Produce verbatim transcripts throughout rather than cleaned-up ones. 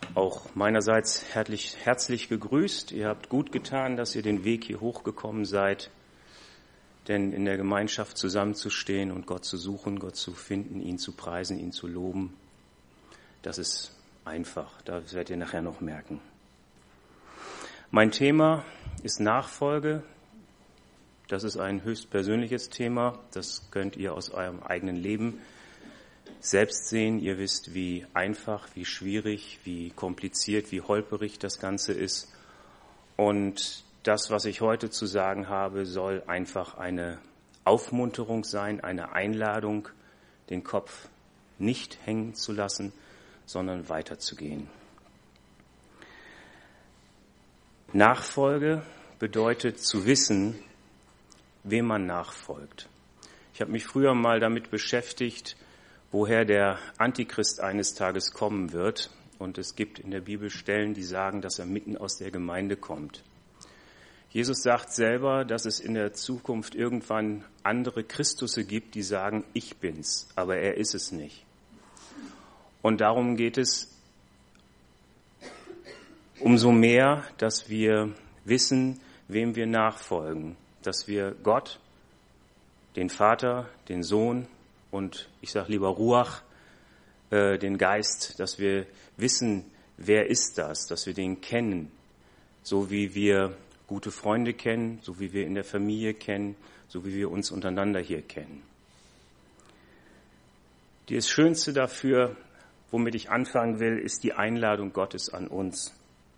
Auch meinerseits herzlich, herzlich gegrüßt. Ihr habt gut getan, dass ihr den Weg hier hochgekommen seid. Denn in der Gemeinschaft zusammenzustehen und Gott zu suchen, Gott zu finden, ihn zu preisen, ihn zu loben, das ist einfach. Das werdet ihr nachher noch merken. Mein Thema ist Nachfolge. Das ist ein höchst persönliches Thema. Das könnt ihr aus eurem eigenen Leben selbst sehen. Ihr wisst, wie einfach, wie schwierig, wie kompliziert, wie holperig das Ganze ist. Und das, was ich heute zu sagen habe, soll einfach eine Aufmunterung sein, eine Einladung, den Kopf nicht hängen zu lassen, sondern weiterzugehen. Nachfolge bedeutet zu wissen, wem man nachfolgt. Ich habe mich früher mal damit beschäftigt, woher der Antichrist eines Tages kommen wird. Und es gibt in der Bibel Stellen, die sagen, dass er mitten aus der Gemeinde kommt. Jesus sagt selber, dass es in der Zukunft irgendwann andere Christusse gibt, die sagen, ich bin's, aber er ist es nicht. Und darum geht es umso mehr, dass wir wissen, wem wir nachfolgen, dass wir Gott, den Vater, den Sohn und ich sage lieber Ruach, äh, den Geist, dass wir wissen, wer ist das, dass wir den kennen, so wie wir gute Freunde kennen, so wie wir in der Familie kennen, so wie wir uns untereinander hier kennen. Das Schönste dafür, womit ich anfangen will, ist die Einladung Gottes an uns.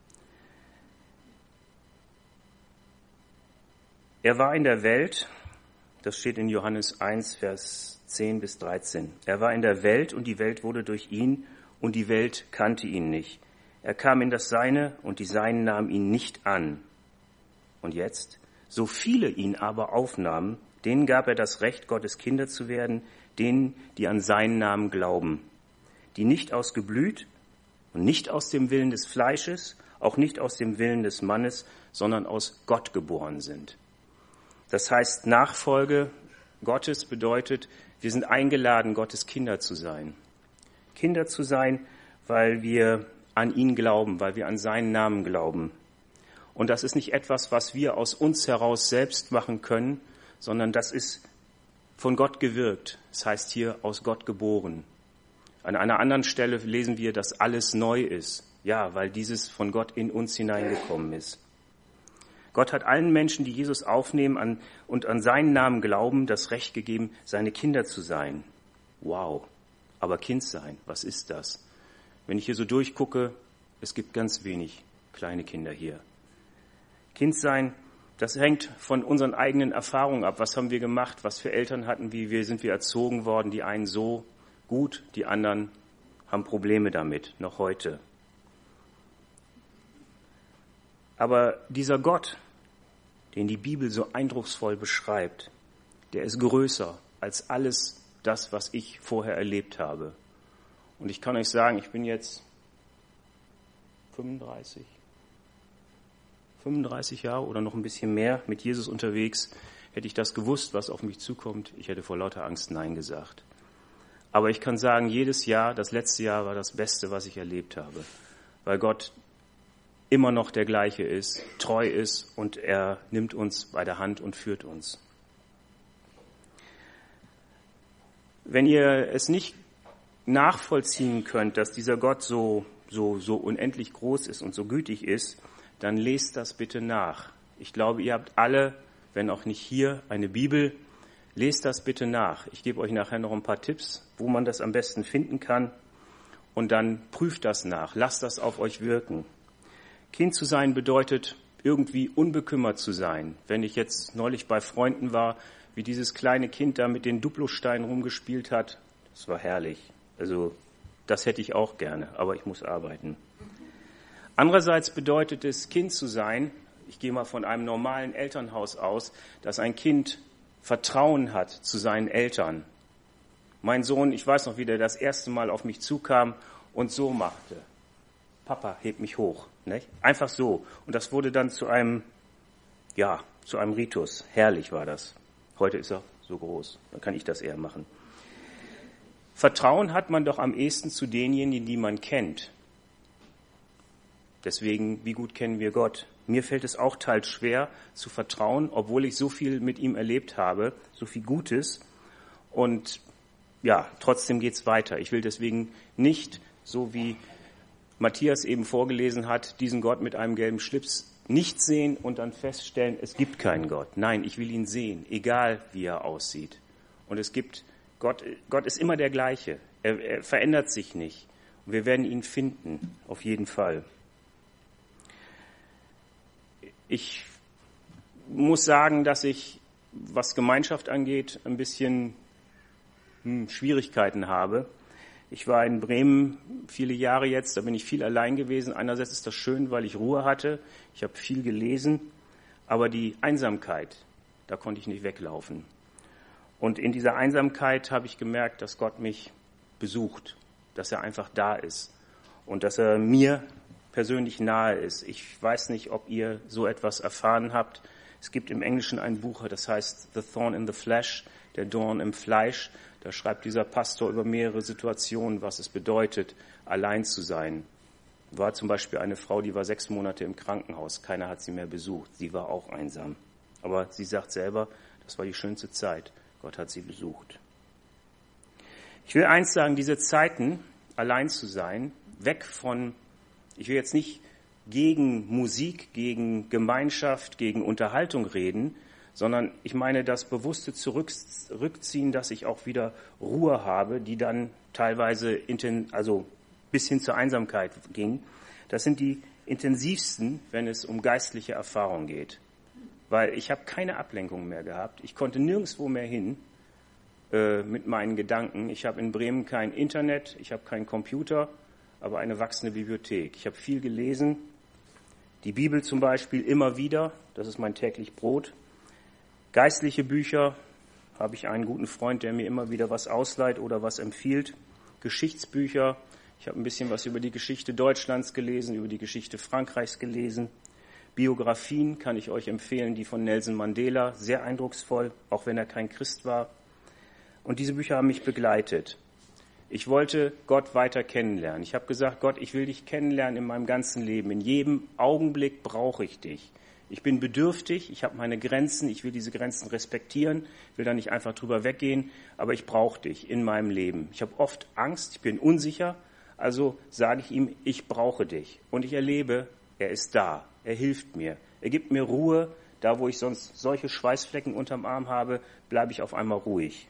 Er war in der Welt, das steht in Johannes eins, Vers zehn bis dreizehn. Er war in der Welt und die Welt wurde durch ihn und die Welt kannte ihn nicht. Er kam in das Seine und die Seinen nahmen ihn nicht an. Und jetzt? So viele ihn aber aufnahmen, denen gab er das Recht, Gottes Kinder zu werden, denen, die an seinen Namen glauben, die nicht aus Geblüt und nicht aus dem Willen des Fleisches, auch nicht aus dem Willen des Mannes, sondern aus Gott geboren sind. Das heißt, Nachfolge Gottes bedeutet, wir sind eingeladen, Gottes Kinder zu sein. Kinder zu sein, weil wir an ihn glauben, weil wir an seinen Namen glauben. Und das ist nicht etwas, was wir aus uns heraus selbst machen können, sondern das ist von Gott gewirkt. Das heißt hier aus Gott geboren. An einer anderen Stelle lesen wir, dass alles neu ist. Ja, weil dieses von Gott in uns hineingekommen ist. Gott hat allen Menschen, die Jesus aufnehmen an, und an seinen Namen glauben, das Recht gegeben, seine Kinder zu sein. Wow, aber Kind sein, was ist das? Wenn ich hier so durchgucke, es gibt ganz wenig kleine Kinder hier. Kind sein, das hängt von unseren eigenen Erfahrungen ab. Was haben wir gemacht? Was für Eltern hatten wir? Wie sind wir erzogen worden? Die einen so gut, die anderen haben Probleme damit, noch heute. Aber dieser Gott, den die Bibel so eindrucksvoll beschreibt, der ist größer als alles das, was ich vorher erlebt habe. Und ich kann euch sagen, ich bin jetzt fünfunddreißig, fünfunddreißig Jahre oder noch ein bisschen mehr mit Jesus unterwegs. Hätte ich das gewusst, was auf mich zukommt, ich hätte vor lauter Angst Nein gesagt. Aber ich kann sagen, jedes Jahr, das letzte Jahr war das Beste, was ich erlebt habe, weil Gott immer noch der gleiche ist, treu ist und er nimmt uns bei der Hand und führt uns. Wenn ihr es nicht nachvollziehen könnt, dass dieser Gott so, so, so unendlich groß ist und so gütig ist, dann lest das bitte nach. Ich glaube, ihr habt alle, wenn auch nicht hier, eine Bibel. Lest das bitte nach. Ich gebe euch nachher noch ein paar Tipps, wo man das am besten finden kann. Und dann prüft das nach. Lasst das auf euch wirken. Kind zu sein bedeutet, irgendwie unbekümmert zu sein. Wenn ich jetzt neulich bei Freunden war, wie dieses kleine Kind da mit den Duplosteinen rumgespielt hat, das war herrlich. Also das hätte ich auch gerne, aber ich muss arbeiten. Andererseits bedeutet es, Kind zu sein, ich gehe mal von einem normalen Elternhaus aus, dass ein Kind Vertrauen hat zu seinen Eltern. Mein Sohn, ich weiß noch, wie der das erste Mal auf mich zukam und so machte. Papa, heb mich hoch. Nicht? Einfach so. Und das wurde dann zu einem, ja, zu einem Ritus. Herrlich war das. Heute ist er so groß. Dann kann ich das eher machen. Vertrauen hat man doch am ehesten zu denjenigen, die man kennt. Deswegen, wie gut kennen wir Gott? Mir fällt es auch teils schwer zu vertrauen, obwohl ich so viel mit ihm erlebt habe, so viel Gutes. Und ja, trotzdem geht's weiter. Ich will deswegen nicht, so wie Matthias eben vorgelesen hat, diesen Gott mit einem gelben Schlips nicht sehen und dann feststellen, es gibt keinen Gott. Nein, ich will ihn sehen, egal wie er aussieht. Und es gibt, Gott, Gott ist immer der gleiche. Er, er verändert sich nicht. Und wir werden ihn finden, auf jeden Fall. Ich muss sagen, dass ich, was Gemeinschaft angeht, ein bisschen hm, Schwierigkeiten habe. Ich war in Bremen viele Jahre jetzt, da bin ich viel allein gewesen. Einerseits ist das schön, weil ich Ruhe hatte, ich habe viel gelesen, aber die Einsamkeit, da konnte ich nicht weglaufen. Und in dieser Einsamkeit habe ich gemerkt, dass Gott mich besucht, dass er einfach da ist und dass er mir persönlich nahe ist. Ich weiß nicht, ob ihr so etwas erfahren habt. Es gibt im Englischen ein Buch, das heißt The Thorn in the Flesh, der Dorn im Fleisch. Da schreibt dieser Pastor über mehrere Situationen, was es bedeutet, allein zu sein. War zum Beispiel eine Frau, die war sechs Monate im Krankenhaus. Keiner hat sie mehr besucht. Sie war auch einsam. Aber sie sagt selber, das war die schönste Zeit. Gott hat sie besucht. Ich will eins sagen, diese Zeiten, allein zu sein, weg von, ich will jetzt nicht gegen Musik, gegen Gemeinschaft, gegen Unterhaltung reden, sondern ich meine das bewusste Zurückziehen, dass ich auch wieder Ruhe habe, die dann teilweise inten, also bis hin zur Einsamkeit ging. Das sind die intensivsten, wenn es um geistliche Erfahrung geht. Weil ich habe keine Ablenkung mehr gehabt. Ich konnte nirgendwo mehr hin äh, mit meinen Gedanken. Ich habe in Bremen kein Internet, ich habe keinen Computer, aber eine wachsende Bibliothek. Ich habe viel gelesen, die Bibel zum Beispiel immer wieder, das ist mein täglich Brot. Geistliche Bücher, habe ich einen guten Freund, der mir immer wieder was ausleiht oder was empfiehlt. Geschichtsbücher, ich habe ein bisschen was über die Geschichte Deutschlands gelesen, über die Geschichte Frankreichs gelesen. Biografien kann ich euch empfehlen, die von Nelson Mandela, sehr eindrucksvoll, auch wenn er kein Christ war. Und diese Bücher haben mich begleitet. Ich wollte Gott weiter kennenlernen. Ich habe gesagt, Gott, ich will dich kennenlernen in meinem ganzen Leben. In jedem Augenblick brauche ich dich. Ich bin bedürftig, ich habe meine Grenzen, ich will diese Grenzen respektieren, will da nicht einfach drüber weggehen, aber ich brauche dich in meinem Leben. Ich habe oft Angst, ich bin unsicher, also sage ich ihm, ich brauche dich. Und ich erlebe, er ist da, er hilft mir, er gibt mir Ruhe. Da, wo ich sonst solche Schweißflecken unterm Arm habe, bleibe ich auf einmal ruhig.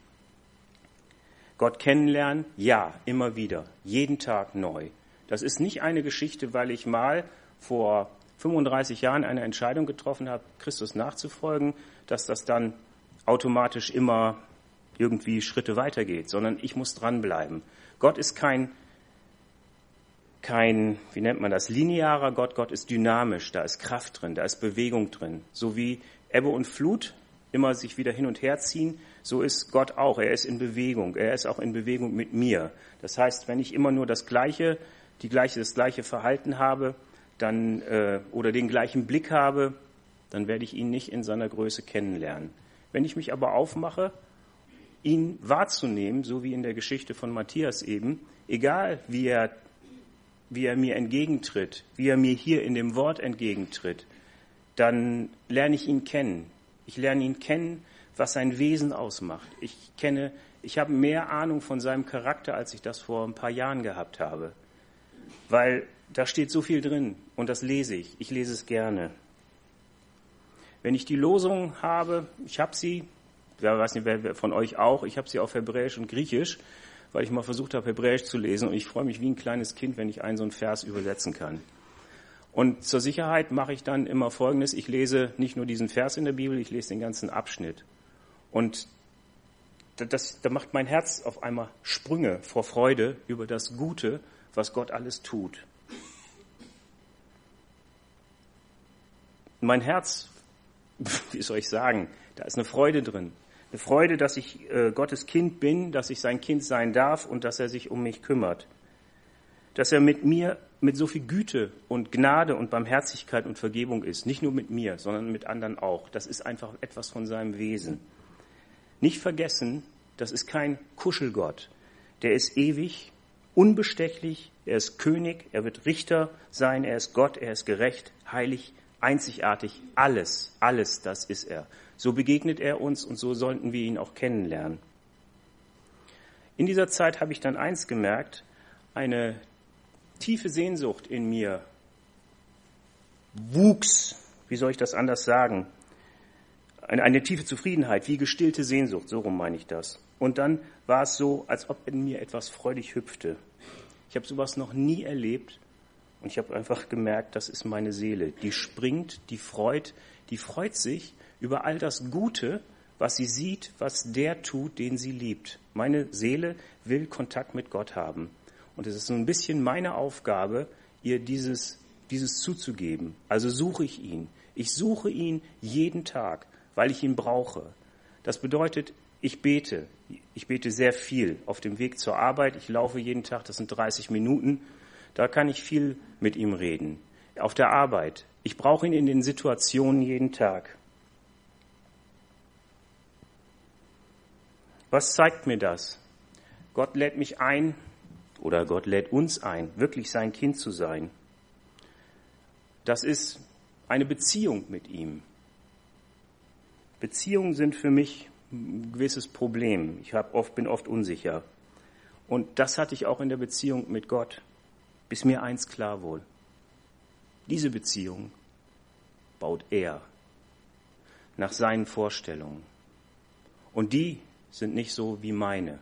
Gott kennenlernen, ja, immer wieder, jeden Tag neu. Das ist nicht eine Geschichte, weil ich mal vor fünfunddreißig Jahren eine Entscheidung getroffen habe, Christus nachzufolgen, dass das dann automatisch immer irgendwie Schritte weitergeht, sondern ich muss dranbleiben. Gott ist kein, kein, wie nennt man das, linearer Gott. Gott ist dynamisch, da ist Kraft drin, da ist Bewegung drin. So wie Ebbe und Flut immer sich wieder hin und her ziehen, so ist Gott auch. Er ist in Bewegung, er ist auch in Bewegung mit mir. Das heißt, wenn ich immer nur das gleiche, die gleiche, das gleiche Verhalten habe, dann äh, oder den gleichen Blick habe, dann werde ich ihn nicht in seiner Größe kennenlernen. Wenn ich mich aber aufmache, ihn wahrzunehmen, so wie in der Geschichte von Matthias eben, egal wie er, wie er mir entgegentritt, wie er mir hier in dem Wort entgegentritt, dann lerne ich ihn kennen. Ich lerne ihn kennen, was sein Wesen ausmacht. Ich kenne, ich habe mehr Ahnung von seinem Charakter, als ich das vor ein paar Jahren gehabt habe. Weil da steht so viel drin und das lese ich. Ich lese es gerne. Wenn ich die Losung habe, ich habe sie, ich weiß nicht, wer von euch auch, ich habe sie auf Hebräisch und Griechisch, weil ich mal versucht habe, Hebräisch zu lesen und ich freue mich wie ein kleines Kind, wenn ich einen so einen Vers übersetzen kann. Und zur Sicherheit mache ich dann immer Folgendes, ich lese nicht nur diesen Vers in der Bibel, ich lese den ganzen Abschnitt. Und das, da macht mein Herz auf einmal Sprünge vor Freude über das Gute, was Gott alles tut. Mein Herz, wie soll ich sagen, da ist eine Freude drin. Eine Freude, dass ich äh, Gottes Kind bin, dass ich sein Kind sein darf und dass er sich um mich kümmert. Dass er mit mir mit so viel Güte und Gnade und Barmherzigkeit und Vergebung ist. Nicht nur mit mir, sondern mit anderen auch. Das ist einfach etwas von seinem Wesen. Nicht vergessen, das ist kein Kuschelgott. Der ist ewig unbestechlich, er ist König, er wird Richter sein, er ist Gott, er ist gerecht, heilig, einzigartig, alles, alles, das ist er. So begegnet er uns und so sollten wir ihn auch kennenlernen. In dieser Zeit habe ich dann eins gemerkt, eine tiefe Sehnsucht in mir wuchs, wie soll ich das anders sagen, eine, eine tiefe Zufriedenheit, wie gestillte Sehnsucht, so rum meine ich das. Und dann war es so, als ob in mir etwas freudig hüpfte. Ich habe sowas noch nie erlebt und ich habe einfach gemerkt, das ist meine Seele. Die springt, die freut, die freut sich über all das Gute, was sie sieht, was der tut, den sie liebt. Meine Seele will Kontakt mit Gott haben. Und es ist so ein bisschen meine Aufgabe, ihr dieses, dieses zuzugeben. Also suche ich ihn. Ich suche ihn jeden Tag, weil ich ihn brauche. Das bedeutet, ich bete. Ich bete sehr viel auf dem Weg zur Arbeit. Ich laufe jeden Tag, das sind dreißig Minuten. Da kann ich viel mit ihm reden. Auf der Arbeit. Ich brauche ihn in den Situationen jeden Tag. Was zeigt mir das? Gott lädt mich ein, oder Gott lädt uns ein, wirklich sein Kind zu sein. Das ist eine Beziehung mit ihm. Beziehungen sind für mich ein gewisses Problem. Ich hab oft, bin oft unsicher. Und das hatte ich auch in der Beziehung mit Gott, bis mir eins klar wurde. Diese Beziehung baut er nach seinen Vorstellungen. Und die sind nicht so wie meine.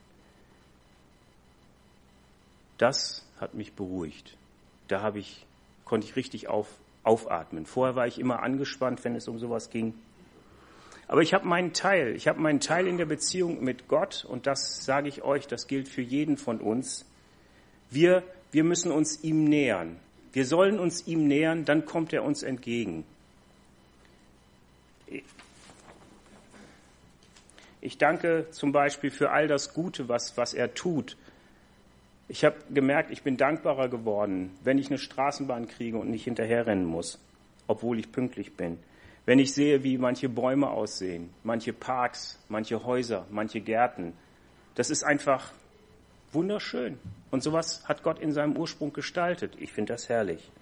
Das hat mich beruhigt. Da habe ich, konnte ich richtig auf, aufatmen. Vorher war ich immer angespannt, wenn es um sowas ging. Aber ich habe meinen Teil. Ich habe meinen Teil in der Beziehung mit Gott und das sage ich euch, das gilt für jeden von uns. Wir, wir müssen uns ihm nähern. Wir sollen uns ihm nähern, dann kommt er uns entgegen. Ich danke zum Beispiel für all das Gute, was, was er tut. Ich habe gemerkt, ich bin dankbarer geworden, wenn ich eine Straßenbahn kriege und nicht hinterherrennen muss, obwohl ich pünktlich bin. Wenn ich sehe, wie manche Bäume aussehen, manche Parks, manche Häuser, manche Gärten. Das ist einfach wunderschön. Und sowas hat Gott in seinem Ursprung gestaltet. Ich finde das herrlich.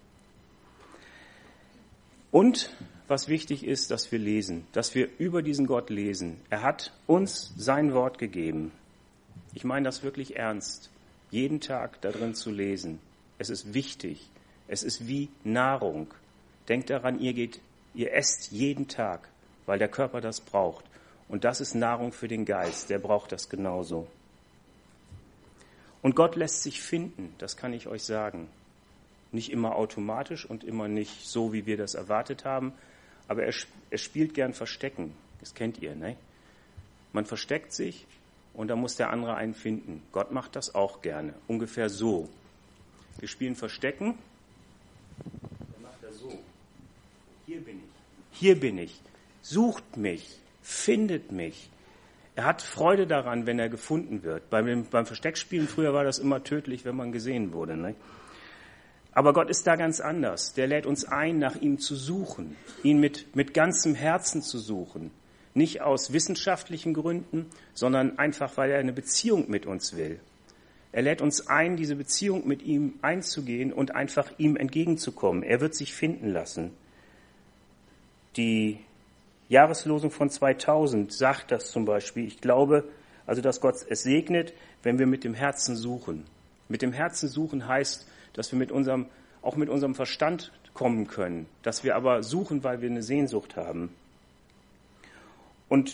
Und was wichtig ist, dass wir lesen, dass wir über diesen Gott lesen. Er hat uns sein Wort gegeben. Ich meine das wirklich ernst, jeden Tag darin zu lesen. Es ist wichtig. Es ist wie Nahrung. Denkt daran, ihr geht, ihr esst jeden Tag, weil der Körper das braucht. Und das ist Nahrung für den Geist. Der braucht das genauso. Und Gott lässt sich finden, das kann ich euch sagen. Nicht immer automatisch und immer nicht so, wie wir das erwartet haben. Aber er, er spielt gern Verstecken. Das kennt ihr, ne? Man versteckt sich und dann muss der andere einen finden. Gott macht das auch gerne. Ungefähr so. Wir spielen Verstecken. Dann macht er so. Hier bin ich. Hier bin ich. Sucht mich. Findet mich. Er hat Freude daran, wenn er gefunden wird. Beim, beim Versteckspielen früher war das immer tödlich, wenn man gesehen wurde, ne? Aber Gott ist da ganz anders. Der lädt uns ein, nach ihm zu suchen, ihn mit, mit ganzem Herzen zu suchen. Nicht aus wissenschaftlichen Gründen, sondern einfach, weil er eine Beziehung mit uns will. Er lädt uns ein, diese Beziehung mit ihm einzugehen und einfach ihm entgegenzukommen. Er wird sich finden lassen. Die Jahreslosung von zweitausend sagt das zum Beispiel. Ich glaube, also dass Gott es segnet, wenn wir mit dem Herzen suchen. Mit dem Herzen suchen heißt, dass wir mit unserem, auch mit unserem Verstand kommen können, dass wir aber suchen, weil wir eine Sehnsucht haben. Und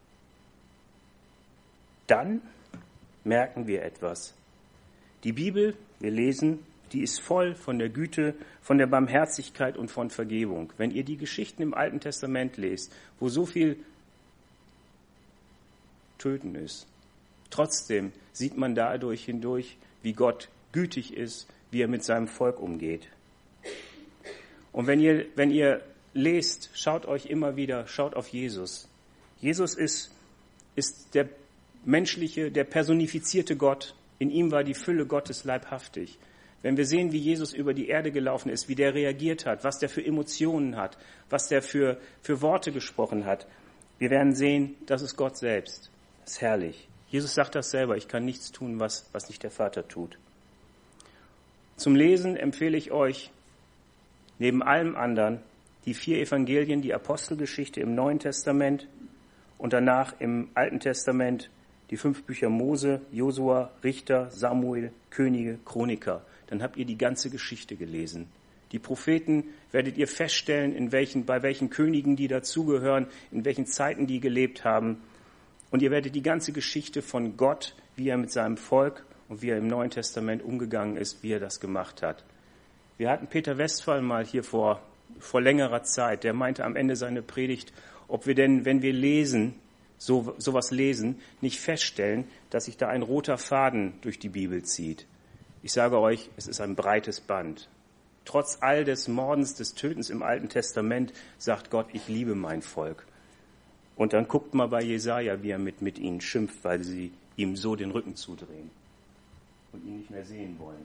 dann merken wir etwas. Die Bibel, wir lesen, die ist voll von der Güte, von der Barmherzigkeit und von Vergebung. Wenn ihr die Geschichten im Alten Testament lest, wo so viel Töten ist, trotzdem sieht man dadurch hindurch, wie Gott gütig ist, wie er mit seinem Volk umgeht. Und wenn ihr, wenn ihr lest, schaut euch immer wieder, schaut auf Jesus. Jesus ist, ist der menschliche, der personifizierte Gott. In ihm war die Fülle Gottes leibhaftig. Wenn wir sehen, wie Jesus über die Erde gelaufen ist, wie der reagiert hat, was der für Emotionen hat, was der für, für Worte gesprochen hat, wir werden sehen, das ist Gott selbst. Das ist herrlich. Jesus sagt das selber, ich kann nichts tun, was, was nicht der Vater tut. Zum Lesen empfehle ich euch neben allem anderen die vier Evangelien, die Apostelgeschichte im Neuen Testament und danach im Alten Testament die fünf Bücher Mose, Josua, Richter, Samuel, Könige, Chroniker. Dann habt ihr die ganze Geschichte gelesen. Die Propheten werdet ihr feststellen, in welchen, bei welchen Königen die dazugehören, in welchen Zeiten die gelebt haben. Und ihr werdet die ganze Geschichte von Gott, wie er mit seinem Volk und wie er im Neuen Testament umgegangen ist, wie er das gemacht hat. Wir hatten Peter Westphal mal hier vor, vor längerer Zeit, der meinte am Ende seiner Predigt, ob wir denn, wenn wir lesen, so sowas lesen, nicht feststellen, dass sich da ein roter Faden durch die Bibel zieht. Ich sage euch, es ist ein breites Band. Trotz all des Mordens, des Tötens im Alten Testament sagt Gott, ich liebe mein Volk. Und dann guckt mal bei Jesaja, wie er mit, mit ihnen schimpft, weil sie ihm so den Rücken zudrehen und ihn nicht mehr sehen wollen.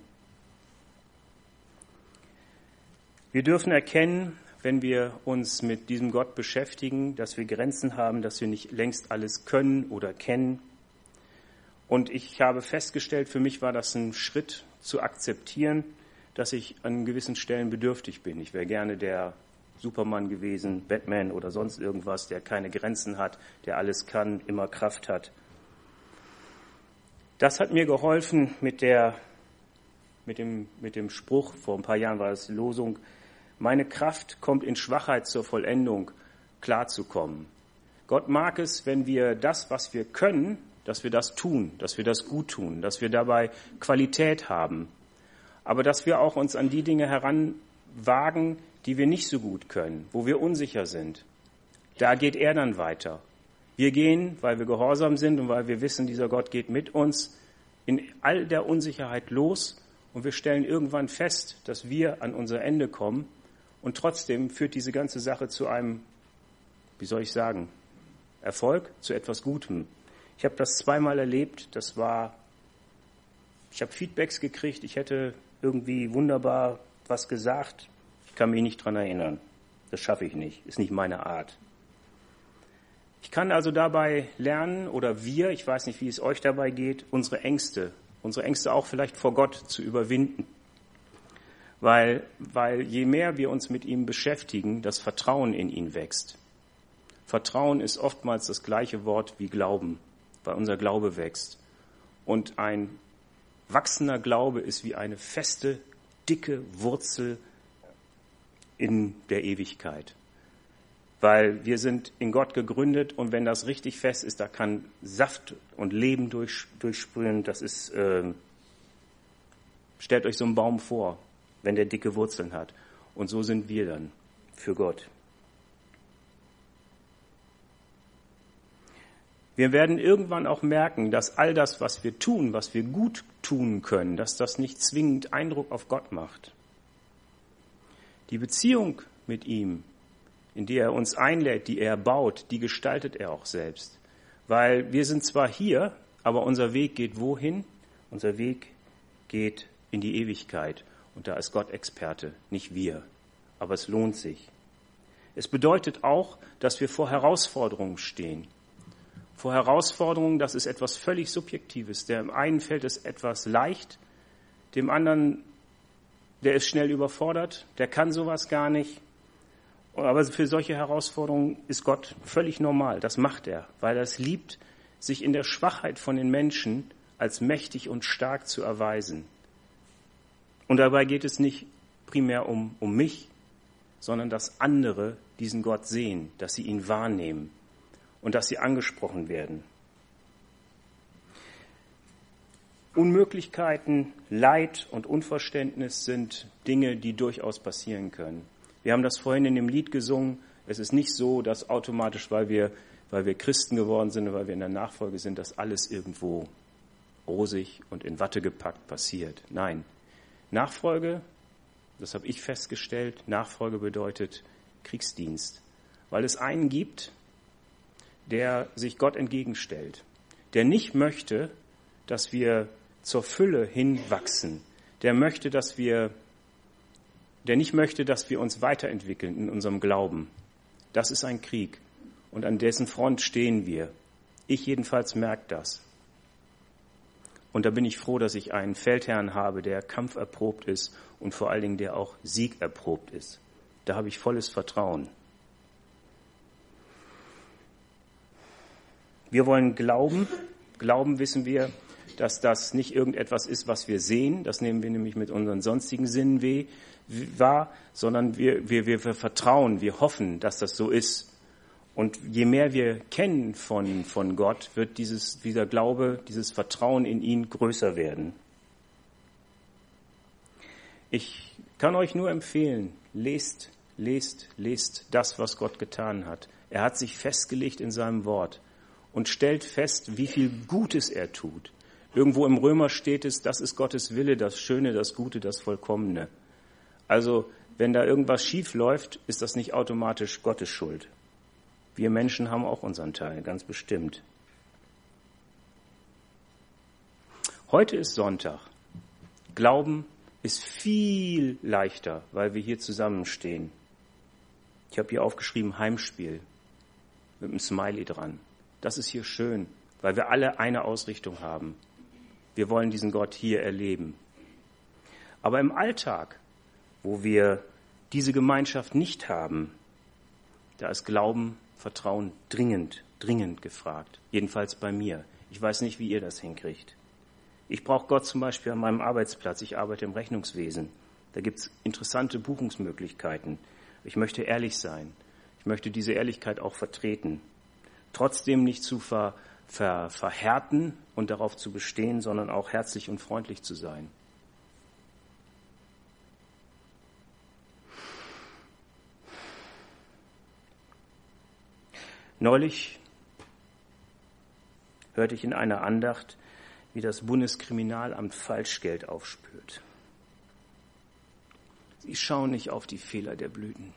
Wir dürfen erkennen, wenn wir uns mit diesem Gott beschäftigen, dass wir Grenzen haben, dass wir nicht längst alles können oder kennen. Und ich habe festgestellt, für mich war das ein Schritt zu akzeptieren, dass ich an gewissen Stellen bedürftig bin. Ich wäre gerne der Superman gewesen, Batman oder sonst irgendwas, der keine Grenzen hat, der alles kann, immer Kraft hat. Das hat mir geholfen mit der, mit dem, mit dem Spruch, vor ein paar Jahren war das Losung, meine Kraft kommt in Schwachheit zur Vollendung, klarzukommen. Gott mag es, wenn wir das, was wir können, dass wir das tun, dass wir das gut tun, dass wir dabei Qualität haben. Aber dass wir auch uns an die Dinge heranwagen, die wir nicht so gut können, wo wir unsicher sind. Da geht er dann weiter. Wir gehen, weil wir gehorsam sind und weil wir wissen, dieser Gott geht mit uns, in all der Unsicherheit los und wir stellen irgendwann fest, dass wir an unser Ende kommen und trotzdem führt diese ganze Sache zu einem, wie soll ich sagen, Erfolg, zu etwas Gutem. Ich habe das zweimal erlebt, das war, ich habe Feedbacks gekriegt, ich hätte irgendwie wunderbar was gesagt, ich kann mich nicht dran erinnern. Das schaffe ich nicht, ist nicht meine Art. Ich kann also dabei lernen, oder wir, ich weiß nicht, wie es euch dabei geht, unsere Ängste, unsere Ängste auch vielleicht vor Gott zu überwinden. Weil, weil je mehr wir uns mit ihm beschäftigen, das Vertrauen in ihn wächst. Vertrauen ist oftmals das gleiche Wort wie Glauben, weil unser Glaube wächst. Und ein wachsender Glaube ist wie eine feste, dicke Wurzel in der Ewigkeit. Weil wir sind in Gott gegründet und wenn das richtig fest ist, da kann Saft und Leben durch, durchsprühen. Das ist, äh, stellt euch so einen Baum vor, wenn der dicke Wurzeln hat. Und so sind wir dann für Gott. Wir werden irgendwann auch merken, dass all das, was wir tun, was wir gut tun können, dass das nicht zwingend Eindruck auf Gott macht. Die Beziehung mit ihm, in die er uns einlädt, die er baut, die gestaltet er auch selbst. Weil wir sind zwar hier, aber unser Weg geht wohin? Unser Weg geht in die Ewigkeit. Und da ist Gott Experte, nicht wir. Aber es lohnt sich. Es bedeutet auch, dass wir vor Herausforderungen stehen. Vor Herausforderungen, das ist etwas völlig Subjektives. Dem einen fällt es etwas leicht, dem anderen, der ist schnell überfordert, der kann sowas gar nicht. Aber für solche Herausforderungen ist Gott völlig normal. Das macht er, weil er es liebt, sich in der Schwachheit von den Menschen als mächtig und stark zu erweisen. Und dabei geht es nicht primär um, um mich, sondern dass andere diesen Gott sehen, dass sie ihn wahrnehmen und dass sie angesprochen werden. Unmöglichkeiten, Leid und Unverständnis sind Dinge, die durchaus passieren können. Wir haben das vorhin in dem Lied gesungen. Es ist nicht so, dass automatisch, weil wir, weil wir Christen geworden sind, weil wir in der Nachfolge sind, dass alles irgendwo rosig und in Watte gepackt passiert. Nein, Nachfolge, das habe ich festgestellt, Nachfolge bedeutet Kriegsdienst. Weil es einen gibt, der sich Gott entgegenstellt, der nicht möchte, dass wir zur Fülle hinwachsen, der möchte, dass wir der nicht möchte, dass wir uns weiterentwickeln in unserem Glauben. Das ist ein Krieg und an dessen Front stehen wir. Ich jedenfalls merke das. Und da bin ich froh, dass ich einen Feldherrn habe, der kampferprobt ist und vor allen Dingen der auch siegerprobt ist. Da habe ich volles Vertrauen. Wir wollen glauben. Glauben wissen wir, dass das nicht irgendetwas ist, was wir sehen. Das nehmen wir nämlich mit unseren sonstigen Sinnen weh, wahr, sondern wir, wir, wir vertrauen, wir hoffen, dass das so ist. Und je mehr wir kennen von, von Gott, wird dieses, dieser Glaube, dieses Vertrauen in ihn größer werden. Ich kann euch nur empfehlen, lest, lest, lest das, was Gott getan hat. Er hat sich festgelegt in seinem Wort und stellt fest, wie viel Gutes er tut. Irgendwo im Römer steht es, das ist Gottes Wille, das Schöne, das Gute, das Vollkommene. Also, wenn da irgendwas schief läuft, ist das nicht automatisch Gottes Schuld. Wir Menschen haben auch unseren Teil, ganz bestimmt. Heute ist Sonntag. Glauben ist viel leichter, weil wir hier zusammenstehen. Ich habe hier aufgeschrieben Heimspiel mit einem Smiley dran. Das ist hier schön, weil wir alle eine Ausrichtung haben. Wir wollen diesen Gott hier erleben. Aber im Alltag, wo wir diese Gemeinschaft nicht haben, da ist Glauben, Vertrauen dringend, dringend gefragt. Jedenfalls bei mir. Ich weiß nicht, wie ihr das hinkriegt. Ich brauche Gott zum Beispiel an meinem Arbeitsplatz. Ich arbeite im Rechnungswesen. Da gibt es interessante Buchungsmöglichkeiten. Ich möchte ehrlich sein. Ich möchte diese Ehrlichkeit auch vertreten. Trotzdem nicht zu ver, ver, verhärten und darauf zu bestehen, sondern auch herzlich und freundlich zu sein. Neulich hörte ich in einer Andacht, wie das Bundeskriminalamt Falschgeld aufspürt. Sie schauen nicht auf die Fehler der Blüten.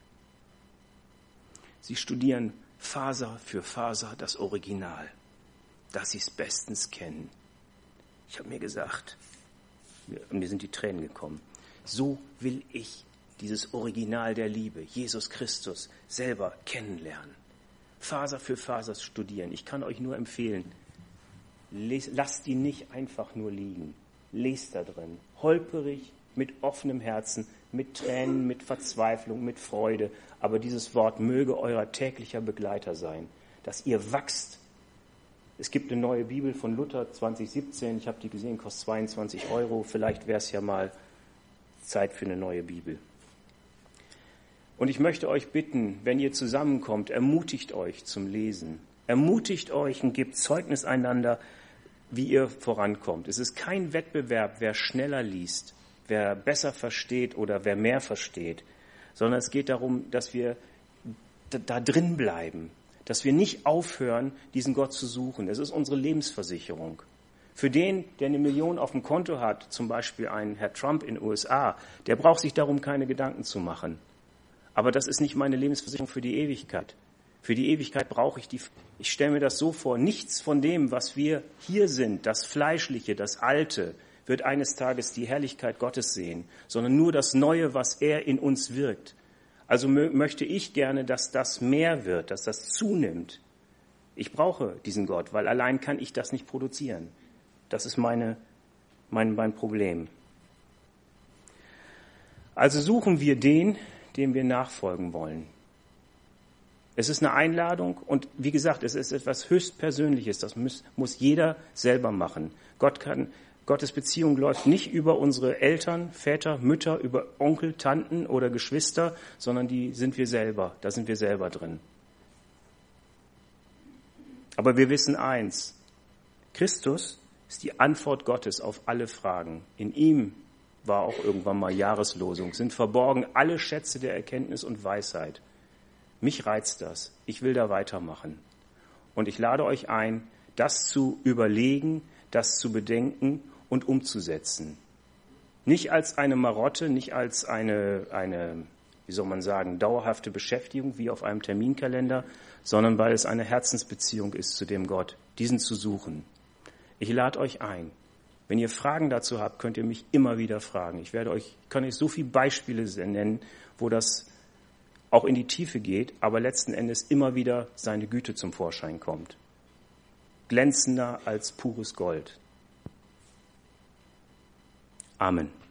Sie studieren Faser für Faser das Original, dass sie es bestens kennen. Ich habe mir gesagt, mir sind die Tränen gekommen, so will ich dieses Original der Liebe, Jesus Christus, selber kennenlernen. Faser für Faser studieren. Ich kann euch nur empfehlen, les, lasst die nicht einfach nur liegen. Lest da drin, holperig, mit offenem Herzen, mit Tränen, mit Verzweiflung, mit Freude. Aber dieses Wort möge euer täglicher Begleiter sein, dass ihr wachst. Es gibt eine neue Bibel von Luther zwanzig siebzehn. Ich habe die gesehen, kostet zweiundzwanzig Euro. Vielleicht wäre es ja mal Zeit für eine neue Bibel. Und ich möchte euch bitten, wenn ihr zusammenkommt, ermutigt euch zum Lesen. Ermutigt euch und gebt Zeugnis einander, wie ihr vorankommt. Es ist kein Wettbewerb, wer schneller liest, wer besser versteht oder wer mehr versteht, sondern es geht darum, dass wir da drin bleiben, dass wir nicht aufhören, diesen Gott zu suchen. Es ist unsere Lebensversicherung. Für den, der eine Million auf dem Konto hat, zum Beispiel ein Herr Trump in den U S A, der braucht sich darum keine Gedanken zu machen. Aber das ist nicht meine Lebensversicherung für die Ewigkeit. Für die Ewigkeit brauche ich die, ich stelle mir das so vor, nichts von dem, was wir hier sind, das Fleischliche, das Alte, wird eines Tages die Herrlichkeit Gottes sehen, sondern nur das Neue, was er in uns wirkt. Also mö- möchte ich gerne, dass das mehr wird, dass das zunimmt. Ich brauche diesen Gott, weil allein kann ich das nicht produzieren. Das ist meine, mein, mein Problem. Also suchen wir den, dem wir nachfolgen wollen. Es ist eine Einladung und wie gesagt, es ist etwas höchstpersönliches, das muss, muss jeder selber machen. Gott kann, Gottes Beziehung läuft nicht über unsere Eltern, Väter, Mütter, über Onkel, Tanten oder Geschwister, sondern die sind wir selber, da sind wir selber drin. Aber wir wissen eins, Christus ist die Antwort Gottes auf alle Fragen. In ihm war auch irgendwann mal Jahreslosung, sind verborgen alle Schätze der Erkenntnis und Weisheit. Mich reizt das. Ich will da weitermachen. Und ich lade euch ein, das zu überlegen, das zu bedenken und umzusetzen. Nicht als eine Marotte, nicht als eine, eine, wie soll man sagen, dauerhafte Beschäftigung wie auf einem Terminkalender, sondern weil es eine Herzensbeziehung ist zu dem Gott, diesen zu suchen. Ich lade euch ein. Wenn ihr Fragen dazu habt, könnt ihr mich immer wieder fragen. Ich werde euch, kann euch so viele Beispiele nennen, wo das auch in die Tiefe geht, aber letzten Endes immer wieder seine Güte zum Vorschein kommt. Glänzender als pures Gold. Amen.